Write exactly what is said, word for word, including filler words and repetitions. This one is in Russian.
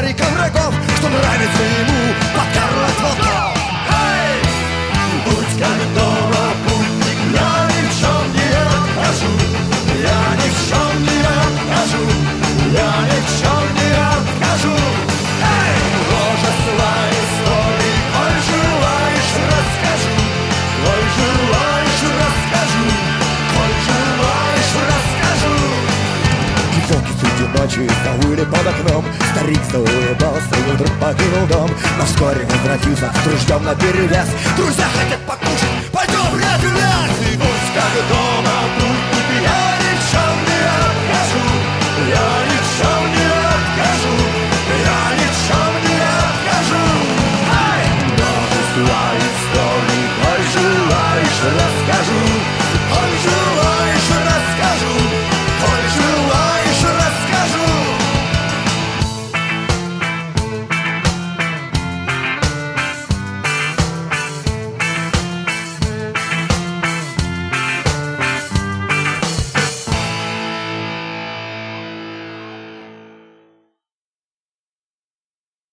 старика врагов, что нравится ему покарывать волков. Эй! Будь как дома, путник, я ни в чем не откажу, я ни в чем не откажу, я ни в чем не откажу. Эй! Множество историй, коль желаешь, расскажу, коль желаешь, расскажу, коль желаешь, расскажу. И волки среди ночи завыли под окном, старик заулыбался и вдруг покинул дом. Но вскоре возвратился с ружьем наперевес. Друзья хотят покушать, пойдем, ребят, в лес. И будь как дом.